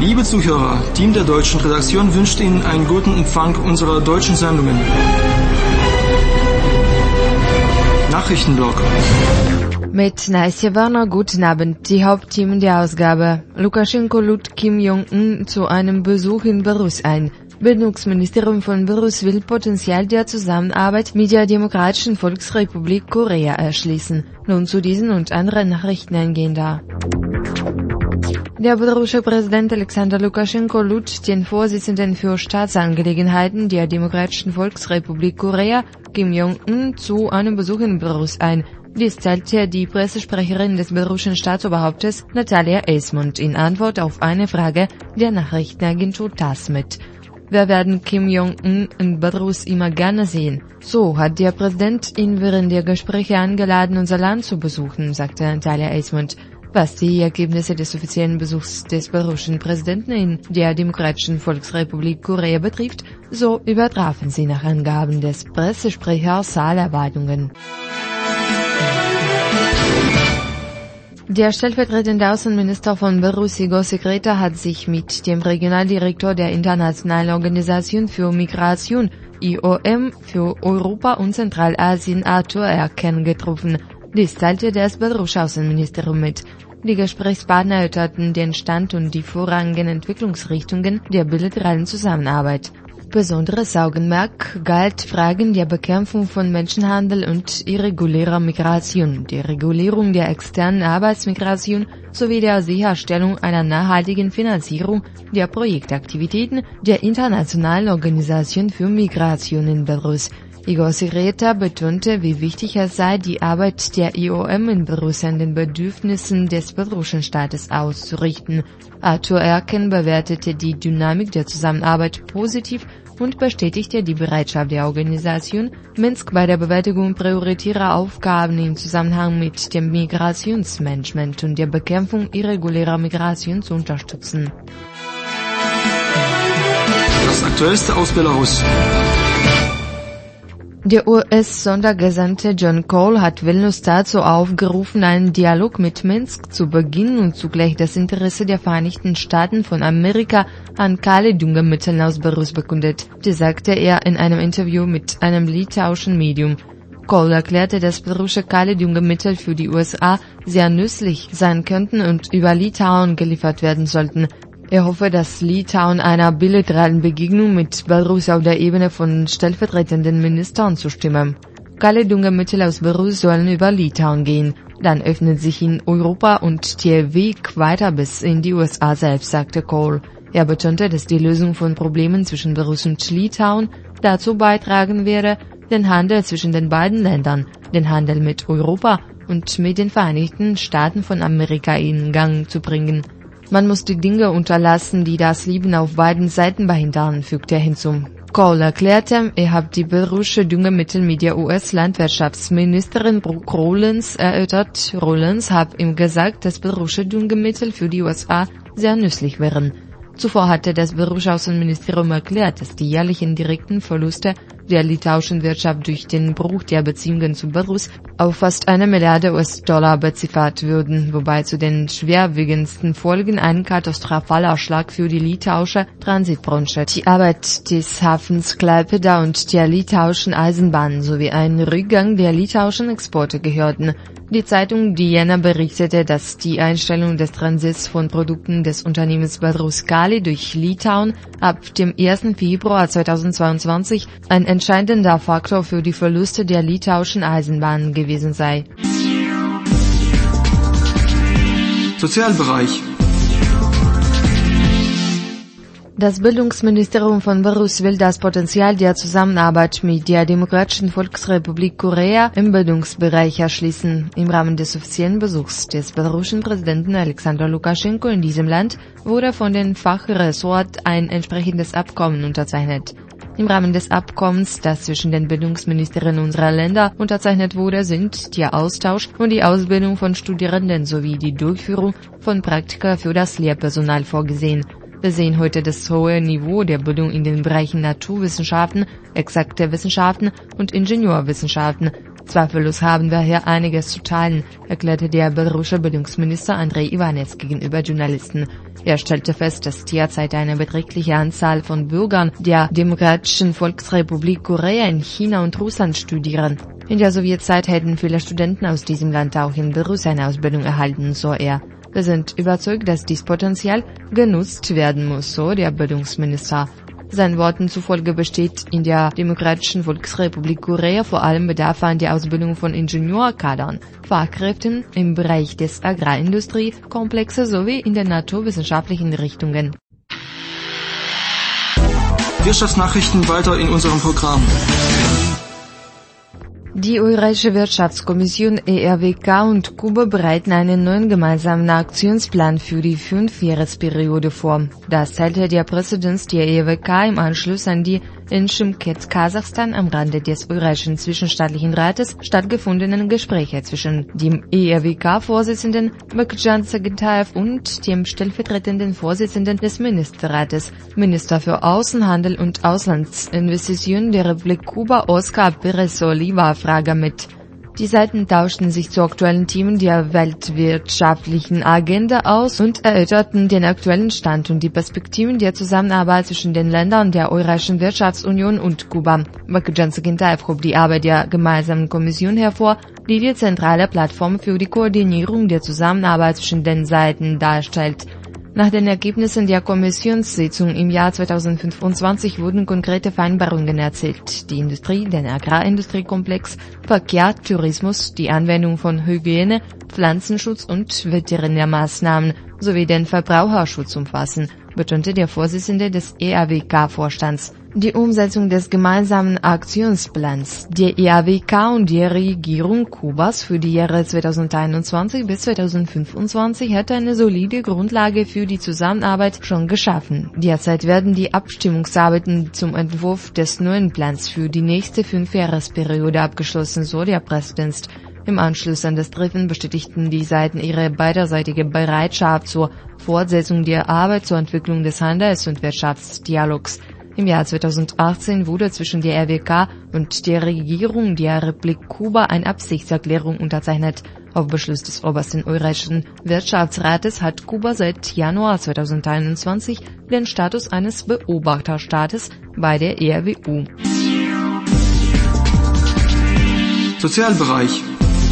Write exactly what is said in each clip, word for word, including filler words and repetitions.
Liebe Zuhörer, Team der deutschen Redaktion wünscht Ihnen einen guten Empfang unserer deutschen Sendungen. Nachrichtenblock. Mit Naisja Warner, guten Abend. Die Hauptthemen der Ausgabe. Lukaschenko lud Kim Jong-un zu einem Besuch in Belarus ein. Bildungsministerium von Belarus will Potenzial der Zusammenarbeit mit der Demokratischen Volksrepublik Korea erschließen. Nun zu diesen und anderen Nachrichten eingehender. Der belarussische Präsident Alexander Lukaschenko lud den Vorsitzenden für Staatsangelegenheiten der Demokratischen Volksrepublik Korea, Kim Jong-un, zu einem Besuch in Belarus ein. Dies teilte die Pressesprecherin des belarussischen Staatsoberhauptes Natalia Eismund in Antwort auf eine Frage der Nachrichtenagentur TASS mit. Wir werden Kim Jong-un in Belarus immer gerne sehen. So hat der Präsident ihn während der Gespräche eingeladen, unser Land zu besuchen, sagte Natalia Eismund. Was die Ergebnisse des offiziellen Besuchs des belarussischen Präsidenten in der Demokratischen Volksrepublik Korea betrifft, so übertrafen sie nach Angaben des Pressesprechers alle Erwartungen. Der stellvertretende Außenminister von Belarus, Igor Sekreta, hat sich mit dem Regionaldirektor der Internationalen Organisation für Migration, I O M, für Europa und Zentralasien, Arthur Erken, getroffen. Dies teilte das belarussische Außenministerium mit. Die Gesprächspartner erörterten den Stand und die vorrangigen Entwicklungsrichtungen der bilateralen Zusammenarbeit. Besonderes Augenmerk galt Fragen der Bekämpfung von Menschenhandel und irregulärer Migration, der Regulierung der externen Arbeitsmigration sowie der Sicherstellung einer nachhaltigen Finanzierung der Projektaktivitäten der Internationalen Organisation für Migration in Belarus. Igor Sekreta betonte, wie wichtig es sei, die Arbeit der I O M in Belarus an den Bedürfnissen des belarussischen Staates auszurichten. Arthur Erken bewertete die Dynamik der Zusammenarbeit positiv und bestätigte die Bereitschaft der Organisation, Minsk bei der Bewältigung prioritärer Aufgaben im Zusammenhang mit dem Migrationsmanagement und der Bekämpfung irregulärer Migration zu unterstützen. Das Aktuellste aus Belarus. Der U S-Sondergesandte John Cole hat Vilnius dazu aufgerufen, einen Dialog mit Minsk zu beginnen und zugleich das Interesse der Vereinigten Staaten von Amerika an Kali-Düngemitteln aus Belarus bekundet. Das sagte er in einem Interview mit einem litauischen Medium. Cole erklärte, dass belarussische Kali-Düngemittel für die U S A sehr nützlich sein könnten und über Litauen geliefert werden sollten. Er hoffe, dass Litauen einer bilateralen Begegnung mit Belarus auf der Ebene von stellvertretenden Ministern zustimmen. Kali-Düngemittel aus Belarus sollen über Litauen gehen. Dann öffnet sich in Europa und der Weg weiter bis in die U S A selbst, sagte Cole. Er betonte, dass die Lösung von Problemen zwischen Belarus und Litauen dazu beitragen werde, den Handel zwischen den beiden Ländern, den Handel mit Europa und mit den Vereinigten Staaten von Amerika in Gang zu bringen. Man muss die Dinge unterlassen, die das Leben auf beiden Seiten behindern, fügte er hinzu. Cole erklärte, er habe die belarussische Düngemittel mit der U S-Landwirtschaftsministerin Brooke Rollins erörtert. Rollins habe ihm gesagt, dass belarussische Düngemittel für die U S A sehr nützlich wären. Zuvor hatte das belarussische Außenministerium erklärt, dass die jährlichen direkten Verluste der litauischen Wirtschaft durch den Bruch der Beziehungen zu Belarus auf fast eine Milliarde U S-Dollar beziffert würden, wobei zu den schwerwiegendsten Folgen ein katastrophaler Schlag für die litauische Transitbranche, die Arbeit des Hafens Klaipėda und der litauischen Eisenbahn sowie ein Rückgang der litauischen Exporte gehörten. Die Zeitung Diena berichtete, dass die Einstellung des Transits von Produkten des Unternehmens Belarus Kali durch Litauen ab dem ersten Februar zweitausendzweiundzwanzig ein entscheidender Faktor für die Verluste der litauischen Eisenbahn gewesen sei. Sozialbereich. Das Bildungsministerium von Belarus will das Potenzial der Zusammenarbeit mit der Demokratischen Volksrepublik Korea im Bildungsbereich erschließen. Im Rahmen des offiziellen Besuchs des belarussischen Präsidenten Alexander Lukaschenko in diesem Land wurde von den Fachressort ein entsprechendes Abkommen unterzeichnet. Im Rahmen des Abkommens, das zwischen den Bildungsministerien unserer Länder unterzeichnet wurde, sind der Austausch und die Ausbildung von Studierenden sowie die Durchführung von Praktika für das Lehrpersonal vorgesehen. Wir sehen heute das hohe Niveau der Bildung in den Bereichen Naturwissenschaften, exakte Wissenschaften und Ingenieurwissenschaften, Zweifellos haben wir hier einiges zu teilen, erklärte der belarussische Bildungsminister Andrej Ivanets gegenüber Journalisten. Er stellte fest, dass derzeit eine beträchtliche Anzahl von Bürgern der Demokratischen Volksrepublik Korea in China und Russland studieren. In der Sowjetzeit hätten viele Studenten aus diesem Land auch in Belarus eine Ausbildung erhalten, so er. Wir sind überzeugt, dass dies Potenzial genutzt werden muss, so der Bildungsminister. Seinen Worten zufolge besteht in der Demokratischen Volksrepublik Korea vor allem Bedarf an der Ausbildung von Ingenieurkadern, Fachkräften im Bereich des Agrarindustriekomplexes sowie in den naturwissenschaftlichen Richtungen. Wirtschaftsnachrichten weiter in unserem Programm. Die Eurasische Wirtschaftskommission E R W K und Kuba bereiten einen neuen gemeinsamen Aktionsplan für die Fünfjahresperiode vor. Das teilte der Präsident der E R W K im Anschluss an die in Chimkent, Kasachstan, am Rande des Eurasischen Zwischenstaatlichen Rates stattgefundenen Gespräche zwischen dem E R W K-Vorsitzenden Bakhtjan Sagentayev und dem stellvertretenden Vorsitzenden des Ministerrates, Minister für Außenhandel und Auslandsinvestitionen der Republik Kuba, Oscar Perez Oliva, Frage mit. Die Seiten tauschten sich zu aktuellen Themen der weltwirtschaftlichen Agenda aus und erörterten den aktuellen Stand und die Perspektiven der Zusammenarbeit zwischen den Ländern der Eurasischen Wirtschaftsunion und Kuba. Bakhtjan Sagentayev hob die Arbeit der gemeinsamen Kommission hervor, die die zentrale Plattform für die Koordinierung der Zusammenarbeit zwischen den Seiten darstellt. Nach den Ergebnissen der Kommissionssitzung im Jahr zweitausendfünfundzwanzig wurden konkrete Vereinbarungen erzielt. Die Industrie, den Agrarindustriekomplex, Verkehr, Tourismus, die Anwendung von Hygiene, Pflanzenschutz und Veterinärmaßnahmen sowie den Verbraucherschutz umfassen, betonte der Vorsitzende des E R W K-Vorstands. Die Umsetzung des gemeinsamen Aktionsplans der E R W K und der Regierung Kubas für die Jahre zweitausendeinundzwanzig bis zweitausendfünfundzwanzig hat eine solide Grundlage für die Zusammenarbeit schon geschaffen. Derzeit werden die Abstimmungsarbeiten zum Entwurf des neuen Plans für die nächste Fünfjahresperiode abgeschlossen, so der Präsident. Im Anschluss an das Treffen bestätigten die Seiten ihre beiderseitige Bereitschaft zur Fortsetzung der Arbeit zur Entwicklung des Handels- und Wirtschaftsdialogs. Im Jahr zweitausendachtzehn wurde zwischen der E R W K und der Regierung der Republik Kuba eine Absichtserklärung unterzeichnet. Auf Beschluss des obersten Eurasischen Wirtschaftsrates hat Kuba seit Januar zweitausendeinundzwanzig den Status eines Beobachterstaates bei der E R W U. Sozialbereich.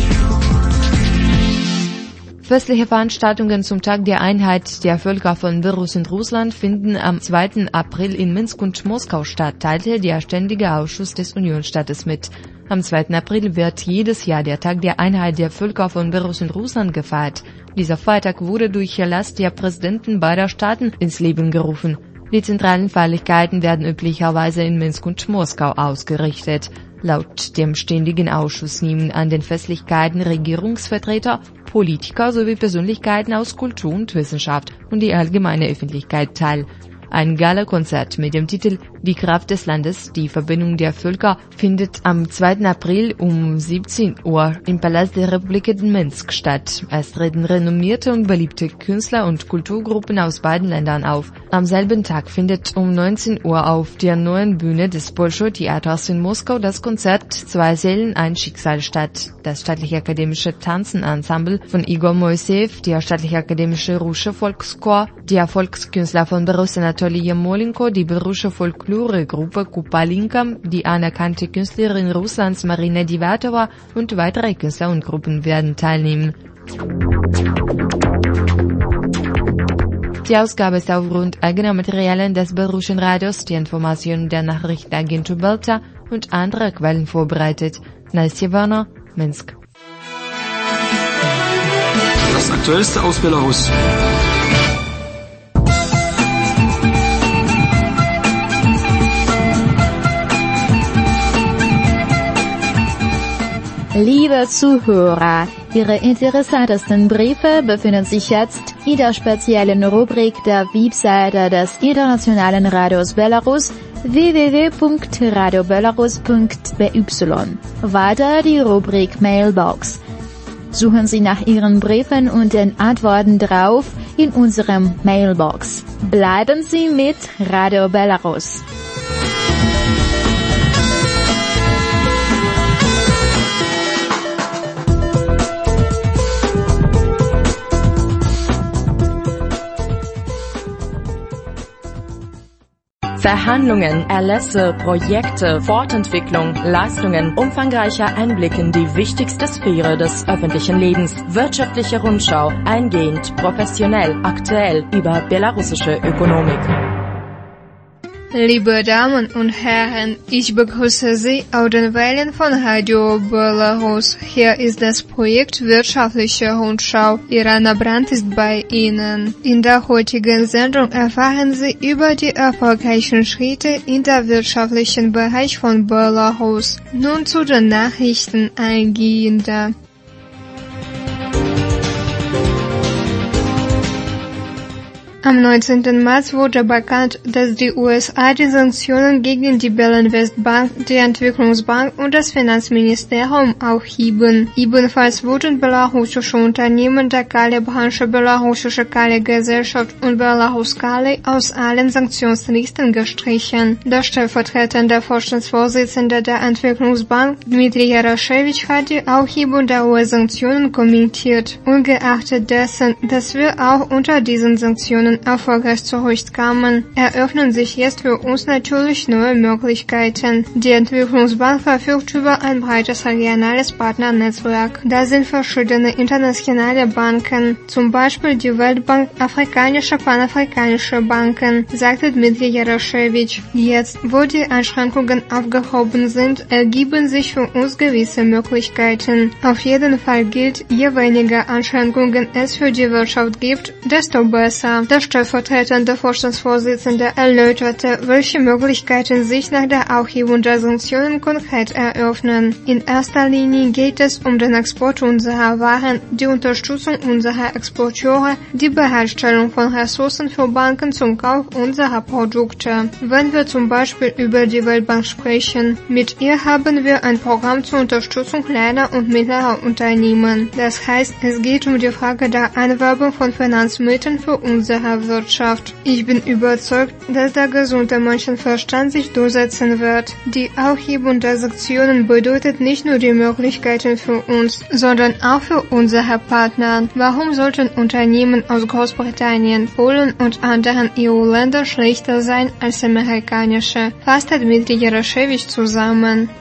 Festliche Veranstaltungen zum Tag der Einheit der Völker von Belarus und Russland finden am zweiten April in Minsk und Moskau statt, teilte der Ständige Ausschuss des Unionsstaates mit. Am zweiten April wird jedes Jahr der Tag der Einheit der Völker von Belarus und Russland gefeiert. Dieser Feiertag wurde durch Erlass der Präsidenten beider Staaten ins Leben gerufen. Die zentralen Feierlichkeiten werden üblicherweise in Minsk und Moskau ausgerichtet. Laut dem Ständigen Ausschuss nehmen an den Festlichkeiten Regierungsvertreter, Politiker sowie Persönlichkeiten aus Kultur und Wissenschaft und die allgemeine Öffentlichkeit teil. Ein Gala-Konzert mit dem Titel Die Kraft des Landes, die Verbindung der Völker findet am zweiten April um siebzehn Uhr im Palast der Republik in Minsk statt. Es treten renommierte und beliebte Künstler und Kulturgruppen aus beiden Ländern auf. Am selben Tag findet um neunzehn Uhr auf der neuen Bühne des Bolschoi-Theaters in Moskau das Konzert Zwei Seelen, ein Schicksal statt. Das staatliche akademische Tanzenensemble von Igor Moiseev, der staatliche akademische russische Volkschor, der Volkskünstler von Belarus Anatolij Yarmolenko, die belarussische Folklore-Gruppe Kupalinka, die anerkannte Künstlerin Russlands Marina Divatova und weitere Künstler und Gruppen werden teilnehmen. Die Ausgabe ist aufgrund eigener Materialien des belarussischen Radios, die Informationen der Nachrichtenagentur Belta und anderer Quellen vorbereitet. Nastja Werner, Minsk. Das Aktuellste aus Belarus. Liebe Zuhörer, Ihre interessantesten Briefe befinden sich jetzt in der speziellen Rubrik der Webseite des Internationalen Radios Belarus w w w punkt radio belarus punkt b y. Weiter die Rubrik Mailbox. Suchen Sie nach Ihren Briefen und den Antworten drauf in unserem Mailbox. Bleiben Sie mit Radio Belarus. Verhandlungen, Erlässe, Projekte, Fortentwicklung, Leistungen, umfangreicher Einblick in die wichtigste Sphäre des öffentlichen Lebens, wirtschaftliche Rundschau, eingehend, professionell, aktuell über belarussische Ökonomik. Liebe Damen und Herren, ich begrüße Sie auf den Wellen von Radio Belarus. Hier ist das Projekt Wirtschaftliche Rundschau. Irana Brandt ist bei Ihnen. In der heutigen Sendung erfahren Sie über die erfolgreichen Schritte in der wirtschaftlichen Bereich von Belarus. Nun zu den Nachrichten eingehender. Am neunzehnten März wurde bekannt, dass die U S A die Sanktionen gegen die Belinvest-Bank, die Entwicklungsbank und das Finanzministerium aufheben. Ebenfalls wurden belarussische Unternehmen der Kali-Branche Belarussische Kali-Gesellschaft und Belarus Kali aus allen Sanktionslisten gestrichen. Der stellvertretende Vorstandsvorsitzende der Entwicklungsbank, Dmitri Jaroschewitsch, hat die Aufhebung der U S-Sanktionen kommentiert. Ungeachtet dessen, dass wir auch unter diesen Sanktionen erfolgreich zurückkamen, eröffnen sich jetzt für uns natürlich neue Möglichkeiten. Die Entwicklungsbank verfügt über ein breites regionales Partnernetzwerk. Da sind verschiedene internationale Banken, zum Beispiel die Weltbank, afrikanische, panafrikanische Banken, sagte Dmitri Jaroschewitsch. Jetzt, wo die Einschränkungen aufgehoben sind, ergeben sich für uns gewisse Möglichkeiten. Auf jeden Fall gilt, je weniger Einschränkungen es für die Wirtschaft gibt, desto besser. Der stellvertretende Vorstandsvorsitzende erläuterte, welche Möglichkeiten sich nach der Aufhebung der Sanktionen konkret eröffnen. In erster Linie geht es um den Export unserer Waren, die Unterstützung unserer Exporteure, die Bereitstellung von Ressourcen für Banken zum Kauf unserer Produkte. Wenn wir zum Beispiel über die Weltbank sprechen, mit ihr haben wir ein Programm zur Unterstützung kleiner und mittlerer Unternehmen. Das heißt, es geht um die Frage der Einwerbung von Finanzmitteln für unsere Wirtschaft. Ich bin überzeugt, dass der gesunde Menschenverstand sich durchsetzen wird. Die Aufhebung der Sanktionen bedeutet nicht nur die Möglichkeiten für uns, sondern auch für unsere Partner. Warum sollten Unternehmen aus Großbritannien, Polen und anderen E U-Ländern schlechter sein als amerikanische? Fasste Dmitri Jaroschewitsch zusammen.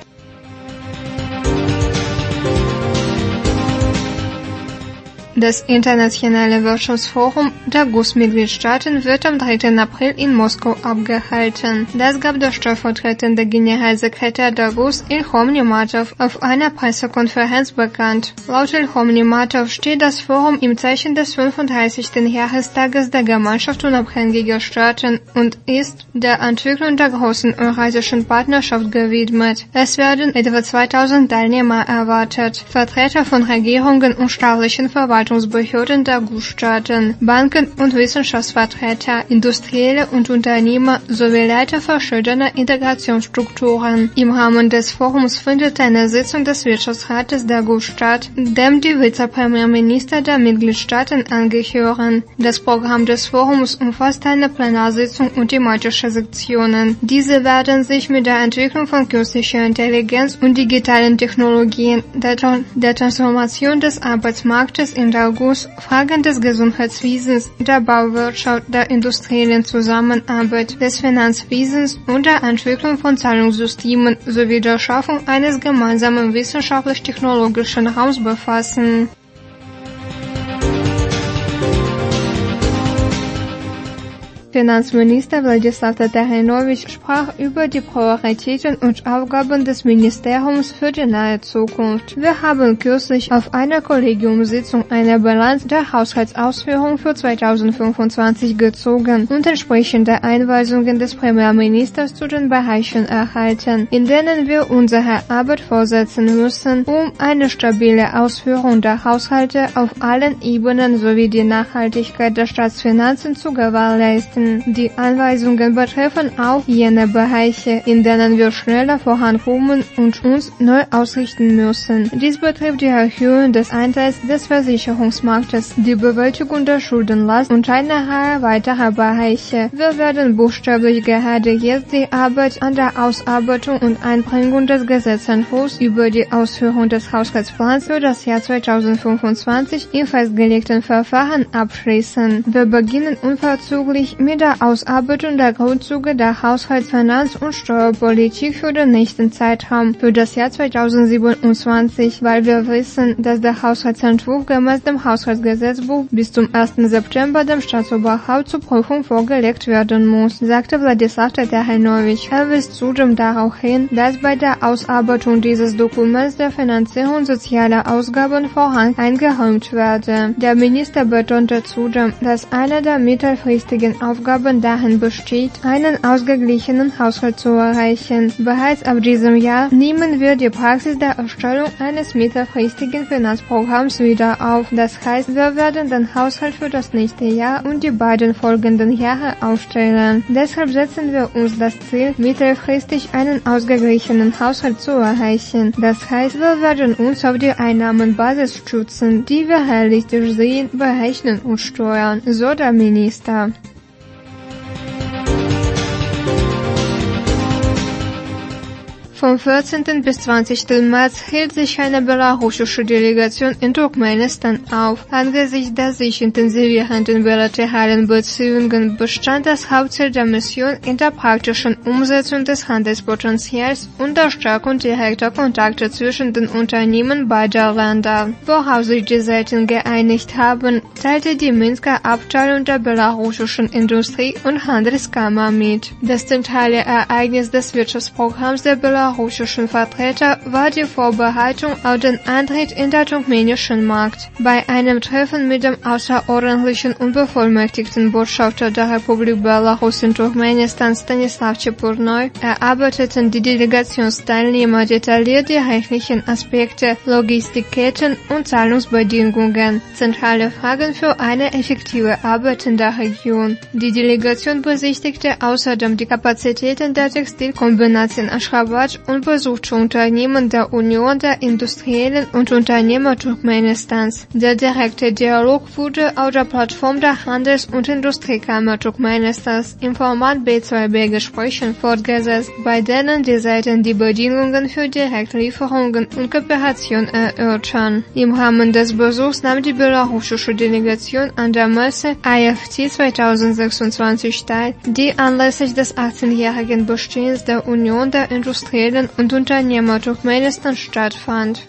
Das Internationale Wirtschaftsforum der G U S-Mitgliedstaaten wird am dritten April in Moskau abgehalten. Das gab der stellvertretende Generalsekretär der G U S, Ilhom Nematov, auf einer Pressekonferenz bekannt. Laut Ilhom Nematov steht das Forum im Zeichen des fünfunddreißigsten Jahrestages der Gemeinschaft unabhängiger Staaten und ist der Entwicklung der großen eurasischen Partnerschaft gewidmet. Es werden etwa zweitausend Teilnehmer erwartet. Vertreter von Regierungen und staatlichen Verwaltungen Behörden der G U S-Staaten, Banken und Wissenschaftsvertreter, Industrielle und Unternehmer sowie Leiter verschiedener Integrationsstrukturen. Im Rahmen des Forums findet eine Sitzung des Wirtschaftsrates der G U S statt, dem die Vizepremierminister der Mitgliedstaaten angehören. Das Programm des Forums umfasst eine Plenarsitzung und thematische Sektionen. Diese werden sich mit der Entwicklung von künstlicher Intelligenz und digitalen Technologien, der, der Transformation des Arbeitsmarktes in der G U S, Fragen des Gesundheitswesens, der Bauwirtschaft, der industriellen Zusammenarbeit, des Finanzwesens und der Entwicklung von Zahlungssystemen sowie der Schaffung eines gemeinsamen wissenschaftlich-technologischen Raums befassen. Finanzminister Wladislaw Tatarynowitsch sprach über die Prioritäten und Aufgaben des Ministeriums für die nahe Zukunft. Wir haben kürzlich auf einer Kollegiumssitzung eine Bilanz der Haushaltsausführung für zweitausendfünfundzwanzig gezogen und entsprechende Einweisungen des Premierministers zu den Bereichen erhalten, in denen wir unsere Arbeit fortsetzen müssen, um eine stabile Ausführung der Haushalte auf allen Ebenen sowie die Nachhaltigkeit der Staatsfinanzen zu gewährleisten. Die Anweisungen betreffen auch jene Bereiche, in denen wir schneller vorankommen und uns neu ausrichten müssen. Dies betrifft die Erhöhung des Anteils des Versicherungsmarktes, die Bewältigung der Schuldenlast und eine Reihe weiterer Bereiche. Wir werden buchstäblich gerade jetzt die Arbeit an der Ausarbeitung und Einbringung des Gesetzentwurfs über die Ausführung des Haushaltsplans für das Jahr zweitausendfünfundzwanzig im festgelegten Verfahren abschließen. Wir beginnen unverzüglich mit mit der Ausarbeitung der Grundzüge der Haushalts-, Finanz- und Steuerpolitik für den nächsten Zeitraum, für das Jahr zweitausendsiebenundzwanzig, weil wir wissen, dass der Haushaltsentwurf gemäß dem Haushaltsgesetzbuch bis zum ersten September dem Staatsoberhaupt zur Prüfung vorgelegt werden muss, sagte Wladislaw Tatarjanowitsch. Er wies zudem darauf hin, dass bei der Ausarbeitung dieses Dokuments der Finanzierung sozialer Ausgaben Vorrang eingeräumt werde. Der Minister betonte zudem, dass eine der mittelfristigen Aufgaben darin besteht, einen ausgeglichenen Haushalt zu erreichen. Bereits ab diesem Jahr nehmen wir die Praxis der Erstellung eines mittelfristigen Finanzprogramms wieder auf. Das heißt, wir werden den Haushalt für das nächste Jahr und die beiden folgenden Jahre aufstellen. Deshalb setzen wir uns das Ziel, mittelfristig einen ausgeglichenen Haushalt zu erreichen. Das heißt, wir werden uns auf die Einnahmenbasis stützen, die wir realistisch sehen, berechnen und steuern, so der Minister. Vom vierzehnten bis zwanzigsten März hält sich eine belarussische Delegation in Turkmenistan auf. Angesichts der sich intensivierenden bilateralen Beziehungen bestand das Hauptziel der Mission in der praktischen Umsetzung des Handelspotenzials und der Stärkung direkter Kontakte zwischen den Unternehmen beider Länder. Worauf sich die Seiten geeinigt haben, teilte die Minsker Abteilung der belarussischen Industrie- und Handelskammer mit. Das zentrale Ereignis des Wirtschaftsprogramms der belarussischen Vertreter war die Vorbereitung auf den Eintritt in den turkmenischen Markt. Bei einem Treffen mit dem außerordentlichen und bevollmächtigten Botschafter der Republik Belarus in Turkmenistan Stanislav Chepurnoi erarbeiteten die Delegationsteilnehmer detailliert die rechtlichen Aspekte, Logistikketten und Zahlungsbedingungen, zentrale Fragen für eine effektive Arbeit in der Region. Die Delegation besichtigte außerdem die Kapazitäten der Textilkombination Aschgabat und besuchte Unternehmen der Union der Industriellen und Unternehmer Turkmenistans. Der direkte Dialog wurde auf der Plattform der Handels- und Industriekammer Turkmenistans im Format B zwei B Gesprächen fortgesetzt, bei denen die Seiten die Bedingungen für Direktlieferungen und Kooperation erörtern. Im Rahmen des Besuchs nahm die belarussische Delegation an der Messe I F T zweitausendsechsundzwanzig teil, die anlässlich des achtzehnjährigen Bestehens der Union der Industriellen und Unternehmer Turkmenistan stattfand.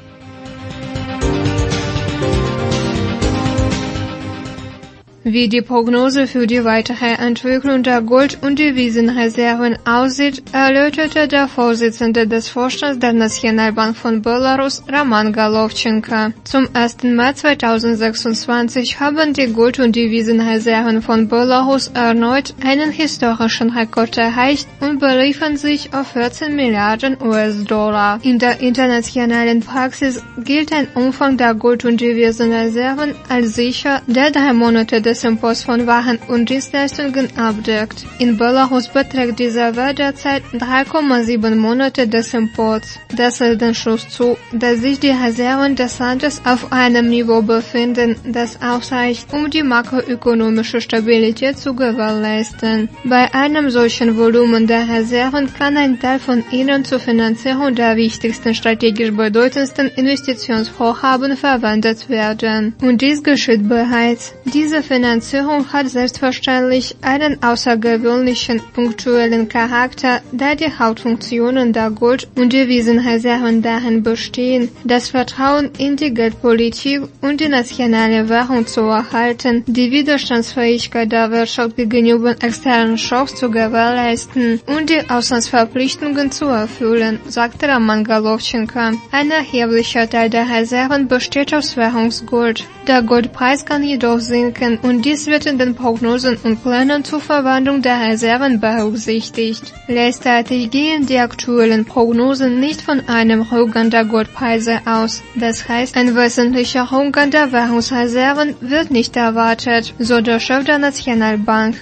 Wie die Prognose für die weitere Entwicklung der Gold- und Devisenreserven aussieht, erläuterte der Vorsitzende des Vorstands der Nationalbank von Belarus, Roman Golovchenko. Zum ersten März zweitausendsechsundzwanzig haben die Gold- und Devisenreserven von Belarus erneut einen historischen Rekord erreicht und beliefen sich auf vierzehn Milliarden U S-Dollar. In der internationalen Praxis gilt ein Umfang der Gold- und Devisenreserven als sicher, der drei Monate des Imports von Waren und Dienstleistungen abdeckt. In Belarus beträgt dieser Wert derzeit drei Komma sieben Monate des Imports. Das lässt den Schluss zu, dass sich die Reserven des Landes auf einem Niveau befinden, das ausreicht, um die makroökonomische Stabilität zu gewährleisten. Bei einem solchen Volumen der Reserven kann ein Teil von ihnen zur Finanzierung der wichtigsten strategisch bedeutendsten Investitionsvorhaben verwendet werden. Und dies geschieht bereits. Diese Finanzierung hat selbstverständlich einen außergewöhnlichen punktuellen Charakter, da die Hauptfunktionen der Gold- und Devisenreserven darin bestehen, das Vertrauen in die Geldpolitik und die nationale Währung zu erhalten, die Widerstandsfähigkeit der Wirtschaft gegenüber externen Schocks zu gewährleisten und die Auslandsverpflichtungen zu erfüllen, sagte Roman Golovchenko. Ein erheblicher Teil der Reserven besteht aus Währungsgold. Der Goldpreis kann jedoch sinken und dies wird in den Prognosen und Plänen zur Verwendung der Reserven berücksichtigt. Gleichzeitig gehen die aktuellen Prognosen nicht von einem Rückgang der Goldpreise aus. Das heißt, ein wesentlicher Rückgang der Währungsreserven wird nicht erwartet, so der Chef der Nationalbank.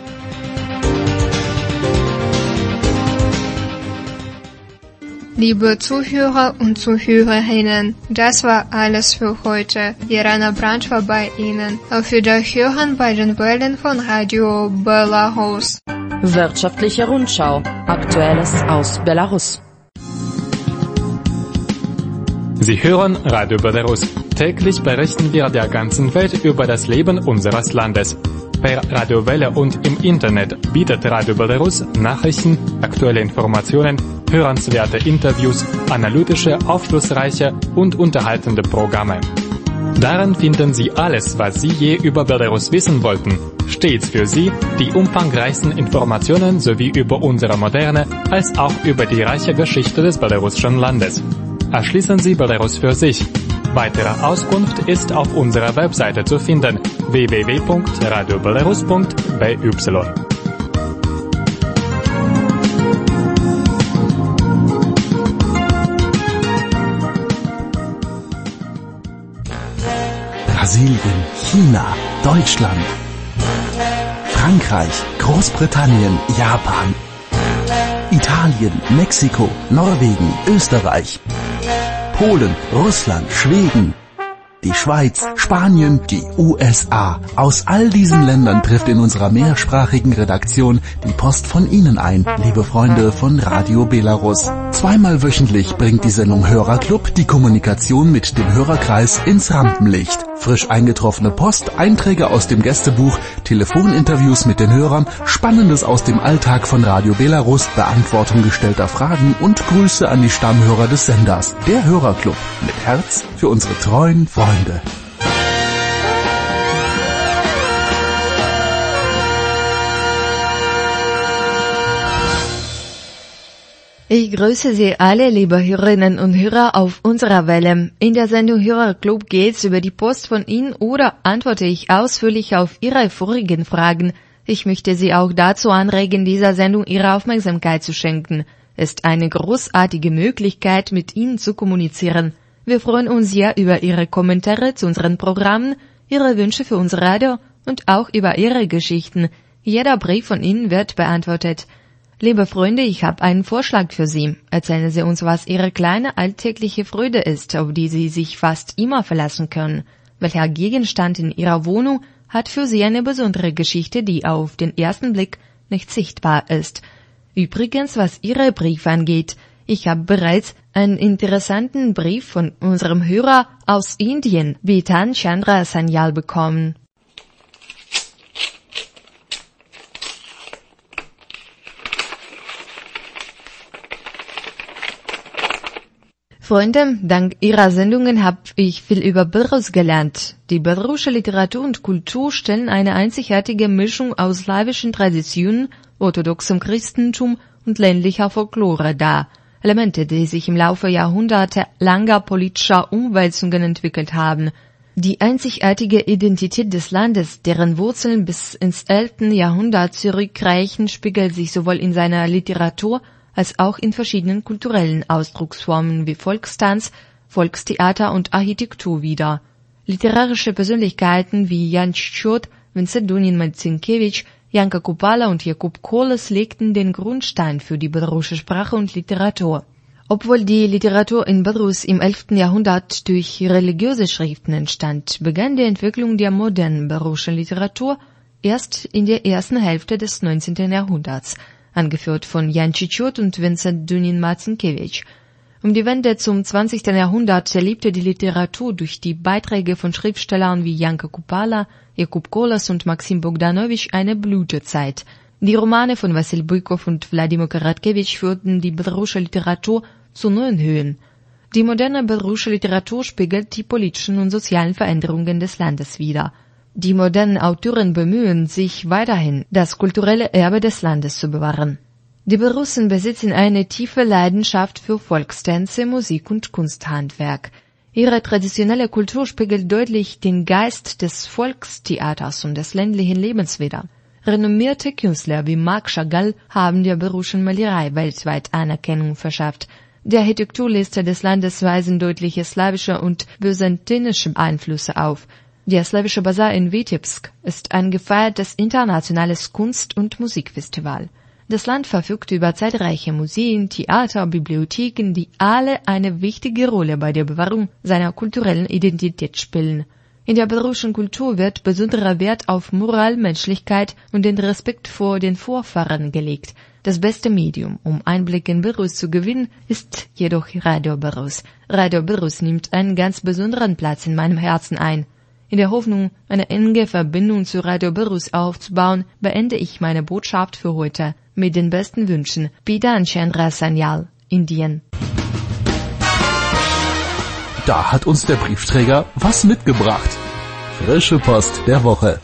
Liebe Zuhörer und Zuhörerinnen, das war alles für heute. Irena Brandt war bei Ihnen. Auf Wiederhören bei den Wellen von Radio Belarus. Wirtschaftliche Rundschau. Aktuelles aus Belarus. Sie hören Radio Belarus. Täglich berichten wir der ganzen Welt über das Leben unseres Landes. per Radiowelle und im Internet bietet Radio Belarus Nachrichten, aktuelle Informationen, hörenswerte Interviews, analytische, aufschlussreiche und unterhaltende Programme. Darin finden Sie alles, was Sie je über Belarus wissen wollten. Stets für Sie die umfangreichsten Informationen sowie über unsere moderne als auch über die reiche Geschichte des belarussischen Landes. Erschließen Sie Belarus für sich. Weitere Auskunft ist auf unserer Webseite zu finden w w w punkt radio belarus punkt b y. Brasilien, China, Deutschland, Frankreich, Großbritannien, Japan, Italien, Mexiko, Norwegen, Österreich, Polen, Russland, Schweden, die Schweiz, Spanien, die U S A. Aus all diesen Ländern trifft in unserer mehrsprachigen Redaktion die Post von Ihnen ein, liebe Freunde von Radio Belarus. Zweimal wöchentlich bringt die Sendung Hörerclub die Kommunikation mit dem Hörerkreis ins Rampenlicht. Frisch eingetroffene Post, Einträge aus dem Gästebuch, Telefoninterviews mit den Hörern, Spannendes aus dem Alltag von Radio Belarus, Beantwortung gestellter Fragen und Grüße an die Stammhörer des Senders. Der Hörerclub mit Herz für unsere treuen Freunde. Ich grüße Sie alle, liebe Hörerinnen und Hörer, auf unserer Welle. In der Sendung Hörerclub geht's über die Post von Ihnen oder antworte ich ausführlich auf Ihre vorigen Fragen. Ich möchte Sie auch dazu anregen, dieser Sendung Ihre Aufmerksamkeit zu schenken. Es ist eine großartige Möglichkeit, mit Ihnen zu kommunizieren. Wir freuen uns sehr über Ihre Kommentare zu unseren Programmen, Ihre Wünsche für unser Radio und auch über Ihre Geschichten. Jeder Brief von Ihnen wird beantwortet. Liebe Freunde, ich habe einen Vorschlag für Sie. Erzählen Sie uns, was Ihre kleine alltägliche Freude ist, auf die Sie sich fast immer verlassen können. Welcher Gegenstand in Ihrer Wohnung hat für Sie eine besondere Geschichte, die auf den ersten Blick nicht sichtbar ist? Übrigens, was Ihre Briefe angeht, ich habe bereits einen interessanten Brief von unserem Hörer aus Indien, Bitan Chandra Sanyal, bekommen. Freunde, dank Ihrer Sendungen habe ich viel über Belarus gelernt. Die belarussische Literatur und Kultur stellen eine einzigartige Mischung aus slawischen Traditionen, orthodoxem Christentum und ländlicher Folklore dar. Elemente, die sich im Laufe Jahrhunderte langer politischer Umwälzungen entwickelt haben. Die einzigartige Identität des Landes, deren Wurzeln bis ins elfte Jahrhundert zurückreichen, spiegelt sich sowohl in seiner Literatur als auch in verschiedenen kulturellen Ausdrucksformen wie Volkstanz, Volkstheater und Architektur wider. Literarische Persönlichkeiten wie Jan Czichot, Vincent Dunin Marcinkiewicz, Janka Kupala und Jakub Koles legten den Grundstein für die belarussische Sprache und Literatur. Obwohl die Literatur in Belarus im elften Jahrhundert durch religiöse Schriften entstand, begann die Entwicklung der modernen belarussischen Literatur erst in der ersten Hälfte des neunzehnten Jahrhunderts, angeführt von Jan Czichot und Vincent Dunin Marcinkiewicz. Um die Wende zum zwanzigsten Jahrhundert erlebte die Literatur durch die Beiträge von Schriftstellern wie Janka Kupala, Jakub Koles und Maxim Bogdanowitsch eine Blütezeit. Die Romane von Wassil Buykov und Wladimir Karatkewitsch führten die belarussische Literatur zu neuen Höhen. Die moderne belarussische Literatur spiegelt die politischen und sozialen Veränderungen des Landes wider. Die modernen Autoren bemühen sich weiterhin, das kulturelle Erbe des Landes zu bewahren. Die Belarussen besitzen eine tiefe Leidenschaft für Volkstänze, Musik und Kunsthandwerk. Ihre traditionelle Kultur spiegelt deutlich den Geist des Volkstheaters und des ländlichen Lebens wider. Renommierte Künstler wie Marc Chagall haben der belarussischen Malerei weltweit Anerkennung verschafft. Die Architekturliste des Landes weisen deutliche slawische und byzantinische Einflüsse auf. Der Slawische Basar in Vitebsk ist ein gefeiertes internationales Kunst- und Musikfestival. Das Land verfügt über zahlreiche Museen, Theater, Bibliotheken, die alle eine wichtige Rolle bei der Bewahrung seiner kulturellen Identität spielen. In der belarussischen Kultur wird besonderer Wert auf Moral, Menschlichkeit und den Respekt vor den Vorfahren gelegt. Das beste Medium, um Einblick in Belarus zu gewinnen, ist jedoch Radio Belarus. Radio Belarus nimmt einen ganz besonderen Platz in meinem Herzen ein. In der Hoffnung, eine enge Verbindung zu Radio Belarus aufzubauen, beende ich meine Botschaft für heute mit den besten Wünschen. Peter Chandra Sanyal, Indien. Da hat uns der Briefträger was mitgebracht. Frische Post der Woche.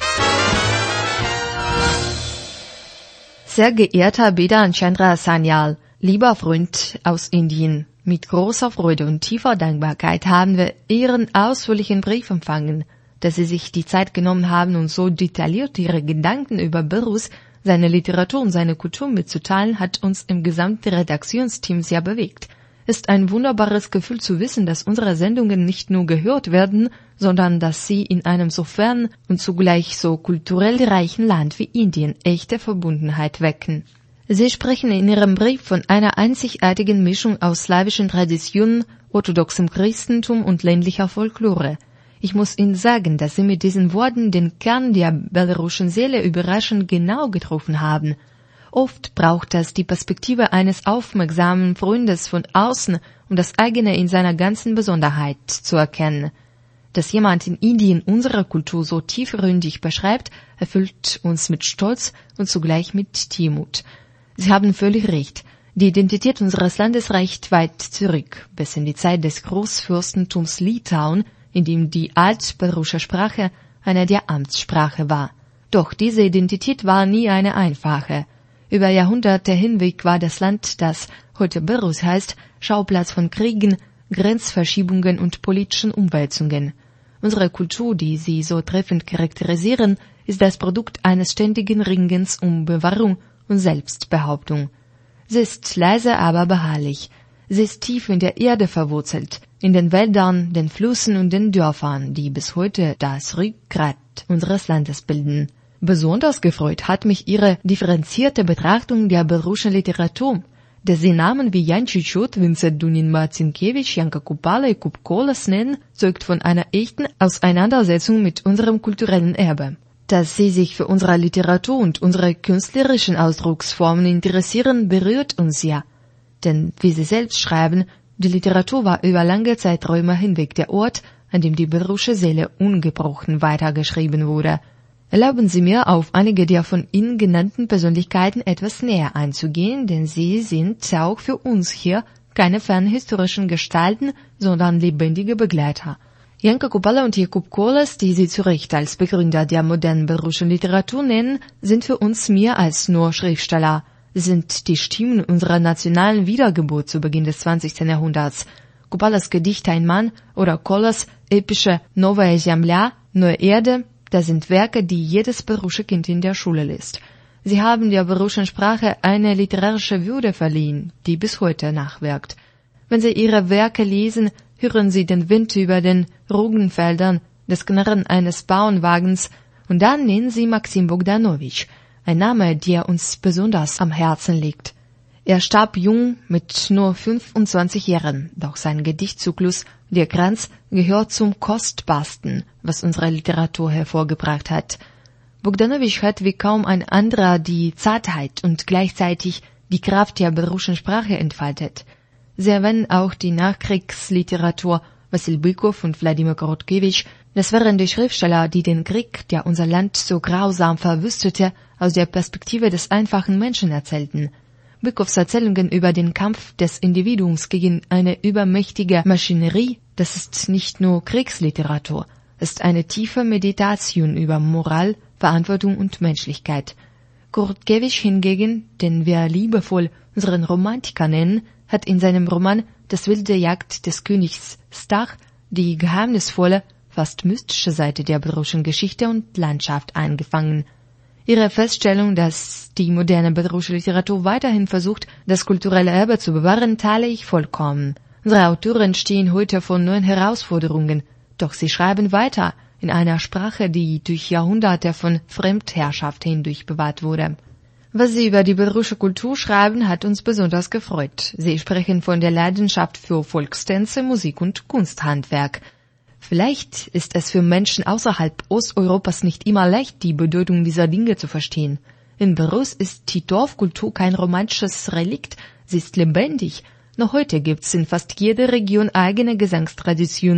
Sehr geehrter Peter Chandra Sanyal, lieber Freund aus Indien, mit großer Freude und tiefer Dankbarkeit haben wir Ihren ausführlichen Brief empfangen. Dass Sie sich die Zeit genommen haben, uns so detailliert Ihre Gedanken über Belarus, seine Literatur und seine Kultur mitzuteilen, hat uns im gesamten Redaktionsteam sehr bewegt. Ist ein wunderbares Gefühl zu wissen, dass unsere Sendungen nicht nur gehört werden, sondern dass sie in einem so fernen und zugleich so kulturell reichen Land wie Indien echte Verbundenheit wecken. Sie sprechen in Ihrem Brief von einer einzigartigen Mischung aus slawischen Traditionen, orthodoxem Christentum und ländlicher Folklore. Ich muss Ihnen sagen, dass Sie mit diesen Worten den Kern der belarussischen Seele überraschend genau getroffen haben. Oft braucht es die Perspektive eines aufmerksamen Freundes von außen, um das eigene in seiner ganzen Besonderheit zu erkennen. Dass jemand in Indien unsere Kultur so tiefgründig beschreibt, erfüllt uns mit Stolz und zugleich mit Demut. Sie haben völlig recht. Die Identität unseres Landes reicht weit zurück, bis in die Zeit des Großfürstentums Litauen, in dem die altbelarussische Sprache eine der Amtssprache war. Doch diese Identität war nie eine einfache. Über Jahrhunderte hinweg war das Land, das heute Belarus heißt, Schauplatz von Kriegen, Grenzverschiebungen und politischen Umwälzungen. Unsere Kultur, die Sie so treffend charakterisieren, ist das Produkt eines ständigen Ringens um Bewahrung und Selbstbehauptung. Sie ist leise, aber beharrlich. Sie ist tief in der Erde verwurzelt, in den Wäldern, den Flüssen und den Dörfern, die bis heute das Rückgrat unseres Landes bilden. Besonders gefreut hat mich Ihre differenzierte Betrachtung der belarussischen Literatur. Dass Sie Namen wie Jan Tschitschut, Vincent Dunin-Marcinkiewicz, Janka Kupala, Jakub Kolas nennen, zeugt von einer echten Auseinandersetzung mit unserem kulturellen Erbe. Dass Sie sich für unsere Literatur und unsere künstlerischen Ausdrucksformen interessieren, berührt uns sehr. Denn, wie Sie selbst schreiben, die Literatur war über lange Zeiträume hinweg der Ort, an dem die belarussische Seele ungebrochen weitergeschrieben wurde. Erlauben Sie mir, auf einige der von Ihnen genannten Persönlichkeiten etwas näher einzugehen, denn sie sind auch für uns hier keine fernen historischen Gestalten, sondern lebendige Begleiter. Janka Kupala und Jakub Kolas, die Sie zu Recht als Begründer der modernen belarussischen Literatur nennen, sind für uns mehr als nur Schriftsteller. Sie sind die Stimmen unserer nationalen Wiedergeburt zu Beginn des zwanzigsten Jahrhunderts. Kupalas Gedicht Ein Mann oder Kolas epische Novaya Zemlya, Neue Erde, das sind Werke, die jedes belarussische Kind in der Schule liest. Sie haben der belarussischen Sprache eine literarische Würde verliehen, die bis heute nachwirkt. Wenn Sie Ihre Werke lesen, hören Sie den Wind über den Roggenfeldern, das Knarren eines Bauernwagens und dann nennen Sie Maxim Bogdanowitsch, ein Name, der uns besonders am Herzen liegt. Er starb jung mit nur fünfundzwanzig Jahren, doch sein Gedichtzyklus Der Kranz gehört zum Kostbarsten, was unsere Literatur hervorgebracht hat. Bogdanowitsch hat wie kaum ein anderer die Zartheit und gleichzeitig die Kraft der belarussischen Sprache entfaltet. Sie erwähnen auch die Nachkriegsliteratur Wassil Bykov und Wladimir Korotkewitsch. Das waren die Schriftsteller, die den Krieg, der unser Land so grausam verwüstete, aus der Perspektive des einfachen Menschen erzählten. Bykovs Erzählungen über den Kampf des Individuums gegen eine übermächtige Maschinerie, das ist nicht nur Kriegsliteratur, ist eine tiefe Meditation über Moral, Verantwortung und Menschlichkeit. Korotkewitsch hingegen, den wir liebevoll unseren Romantiker nennen, hat in seinem Roman Das wilde Jagd des Königs Stach die geheimnisvolle, fast mystische Seite der belarussischen Geschichte und Landschaft eingefangen. Ihre Feststellung, dass die moderne belarussische Literatur weiterhin versucht, das kulturelle Erbe zu bewahren, teile ich vollkommen. Unsere Autoren stehen heute vor neuen Herausforderungen, doch sie schreiben weiter in einer Sprache, die durch Jahrhunderte von Fremdherrschaft hindurch bewahrt wurde. Was Sie über die belarussische Kultur schreiben, hat uns besonders gefreut. Sie sprechen von der Leidenschaft für Volkstänze, Musik und Kunsthandwerk. Vielleicht ist es für Menschen außerhalb Osteuropas nicht immer leicht, die Bedeutung dieser Dinge zu verstehen. In Belarus ist die Dorfkultur kein romantisches Relikt, sie ist lebendig. Noch heute gibt's in fast jeder Region eigene Gesangstraditionen,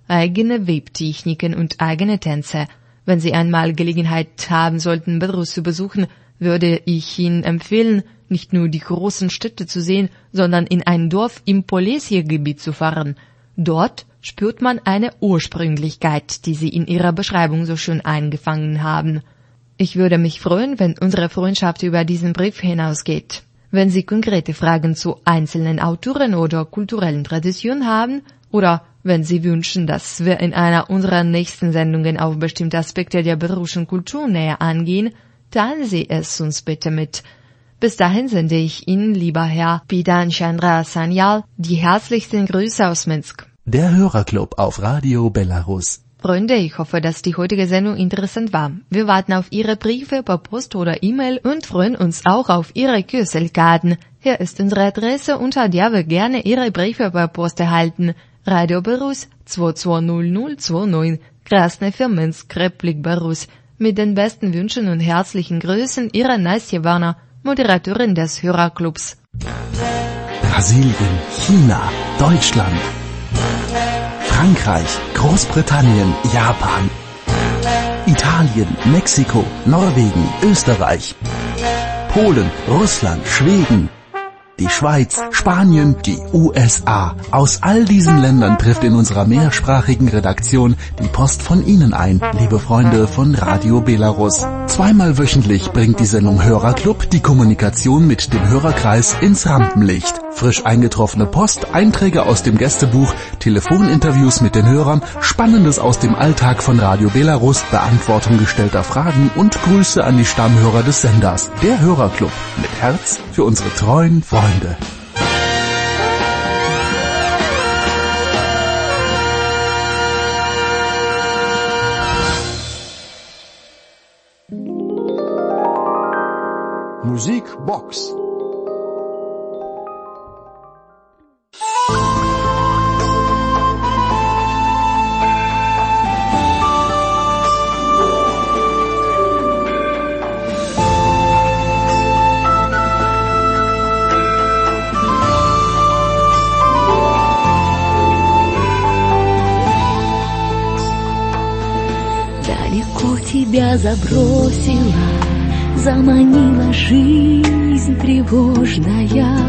eigene Webtechniken und eigene Tänze. Wenn Sie einmal Gelegenheit haben sollten, Belarus zu besuchen, würde ich Ihnen empfehlen, nicht nur die großen Städte zu sehen, sondern in ein Dorf im Polesje-Gebiet zu fahren. Dort spürt man eine Ursprünglichkeit, die Sie in Ihrer Beschreibung so schön eingefangen haben. Ich würde mich freuen, wenn unsere Freundschaft über diesen Brief hinausgeht. Wenn Sie konkrete Fragen zu einzelnen Autoren oder kulturellen Traditionen haben, oder wenn Sie wünschen, dass wir in einer unserer nächsten Sendungen auf bestimmte Aspekte der belarussischen Kultur näher angehen, teilen Sie es uns bitte mit. Bis dahin sende ich Ihnen, lieber Herr Bidan Chandra Sanyal, die herzlichsten Grüße aus Minsk. Der Hörerclub auf Radio Belarus. Freunde, ich hoffe, dass die heutige Sendung interessant war. Wir warten auf Ihre Briefe per Post oder E-Mail und freuen uns auch auf Ihre Küsselkarten. Hier ist unsere Adresse, unter der wir gerne Ihre Briefe per Post erhalten. Radio Belarus zwei zwei null null zwei neun, Krasny für Minsk, Republik Belarus. Mit den besten Wünschen und herzlichen Grüßen, Ihre Nastja Warner, Moderatorin des Hörerclubs. Brasilien, China, Deutschland, Frankreich, Großbritannien, Japan, Italien, Mexiko, Norwegen, Österreich, Polen, Russland, Schweden, die Schweiz, Spanien, die U S A. Aus all diesen Ländern trifft in unserer mehrsprachigen Redaktion die Post von Ihnen ein, liebe Freunde von Radio Belarus. Zweimal wöchentlich bringt die Sendung Hörerclub die Kommunikation mit dem Hörerkreis ins Rampenlicht. Frisch eingetroffene Post, Einträge aus dem Gästebuch, Telefoninterviews mit den Hörern, Spannendes aus dem Alltag von Radio Belarus, Beantwortung gestellter Fragen und Grüße an die Stammhörer des Senders. Der Hörerclub mit Herz für unsere treuen Freunde. Musikbox. Далеко тебя забросила, заманила жизнь тревожная.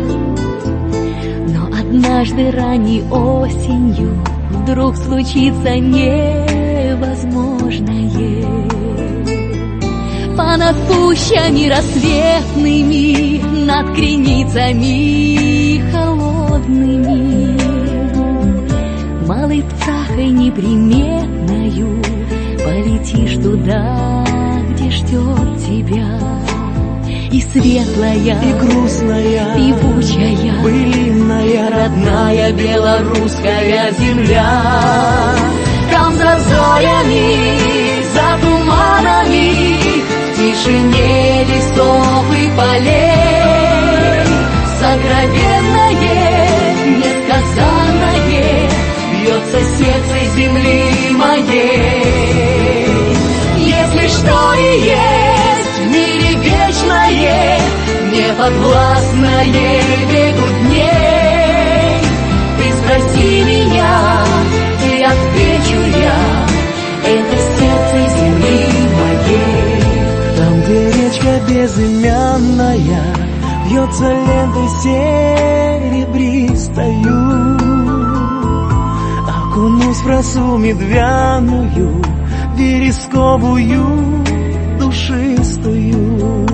Но однажды ранней осенью вдруг случится невозможное. Понад пущами рассветными, над креницами холодными, малой птахой неприметною полетишь туда, где ждет тебя. И светлая, и грустная, певучая, былинная, родная белорусская земля. Там за зорями, за туманами, в тишине лесов и полей, сокровенное, несказанное бьется сердце земли моей. Если что и есть в мире вечное, неподвластное веку дней, ты спроси меня, и отвечу я, это сердце земли моей. Там, где речка безымянная вьется лентой серебристою, окунусь в росу медвяную, вересковую, душистую.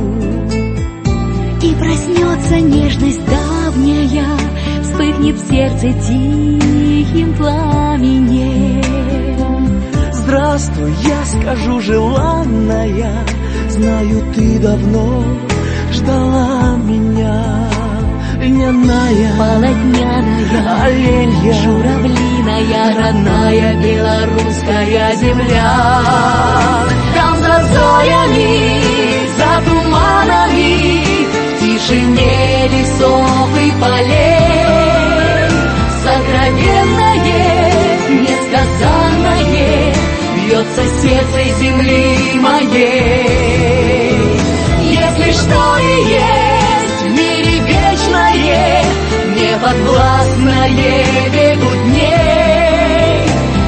И проснется нежность давняя, вспыхнет в сердце тихим пламенем. Здравствуй, я скажу желанная, знаю, ты давно ждала меня. Льняная, полотняная, оленья, журавлиная, родная белорусская земля. Там за зорями, за туманами, в тишине лесов и полей, сокровенное, несказанное бьется сердце земли моей. Если что и есть в мире вечное, неподвластное веку дней,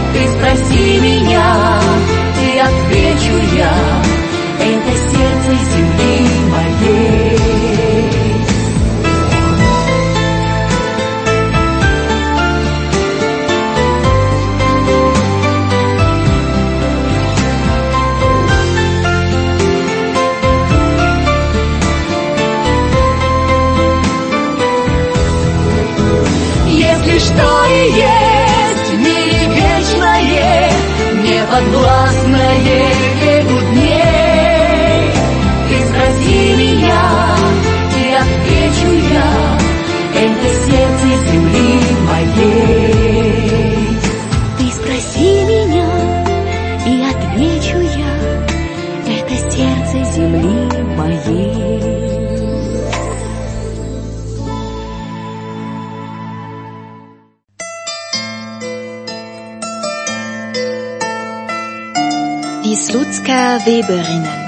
Ida Weberinnen.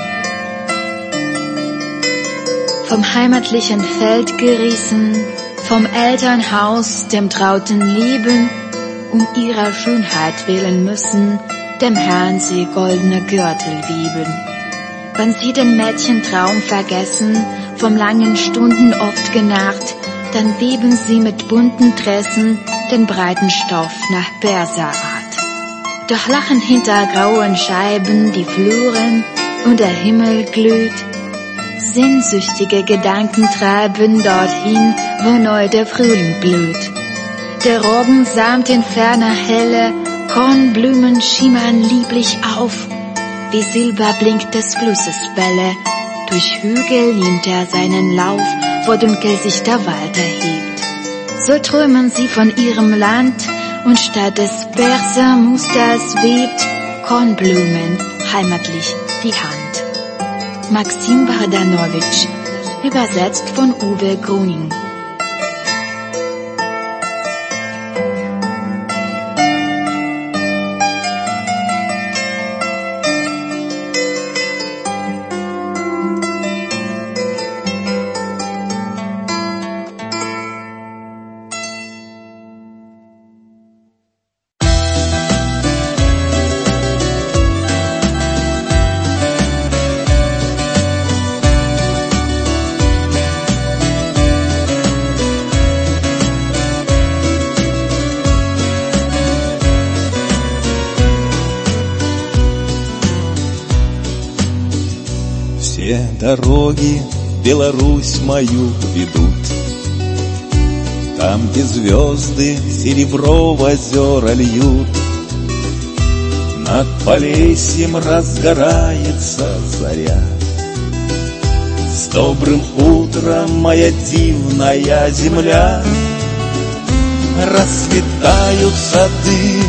Vom heimatlichen Feld gerissen, vom Elternhaus, dem trauten Leben, um ihrer Schönheit willen müssen, dem Herrn sie goldene Gürtel wieben. Wenn sie den Mädchentraum vergessen, vom langen Stunden oft genarrt, dann weben sie mit bunten Tressen den breiten Stoff nach Perserart. Doch lachen hinter grauen Scheiben die Fluren und der Himmel glüht. Sehnsüchtige Gedanken treiben dorthin, wo neu der Frühling blüht. Der Roggen samt in ferner Helle, Kornblumen schimmern lieblich auf. Wie Silber blinkt des Flusses Welle, durch Hügel nimmt er seinen Lauf, wo dunkel sich der Wald erhebt. So träumen sie von ihrem Land, und statt des Persermusters webt Kornblumen heimatlich die Hand. Maxim Bardanovic, übersetzt von Uwe Gruning. Все дороги в Беларусь мою ведут, там, где звезды серебро в озера льют. Над Полесьем разгорается заря. С добрым утром, моя дивная земля. Расцветают сады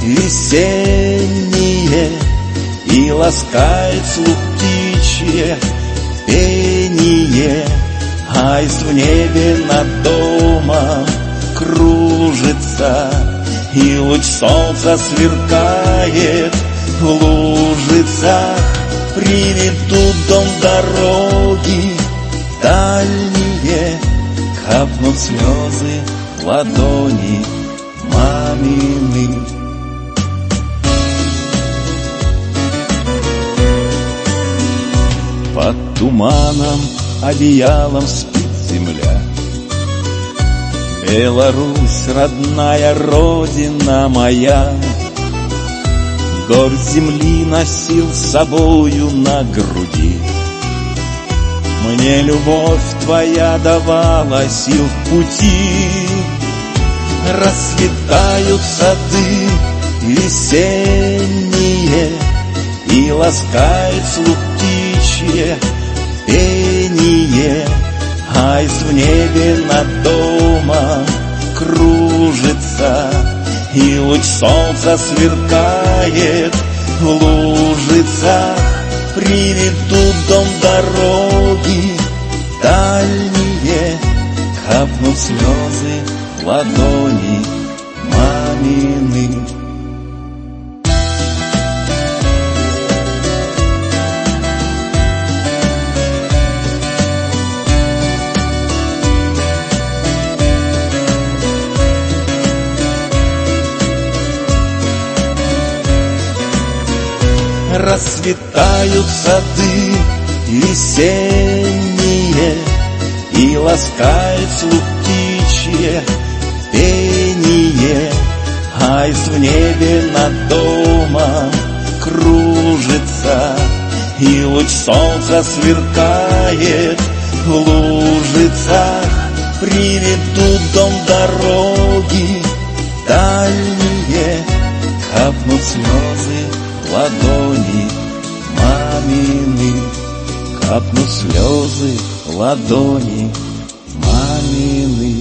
весенние, и ласкает слух птичье пение. Аист в небе над домом кружится, и луч солнца сверкает в лужицах. Приведут дом дороги дальние, капнут слезы в ладони мамины. Под туманом одеялом спит земля. Беларусь, родная родина моя, горсть земли носил с собою на груди. Мне любовь твоя давала сил в пути. Расцветают сады весенние, и ласкает слух птичье пение. Аист в небе над домом кружится, и луч солнца сверкает в лужицах. Приведут дом дороги дальние, капнут слезы в ладони мамины. Расцветают сады весенние, и ласкает слух птичье пение. Аист в небе над домом кружится, и луч солнца сверкает в лужицах. Приведут дом дороги дальние, капнут слезы в ладони мамины, капнут слезы в ладони мамины.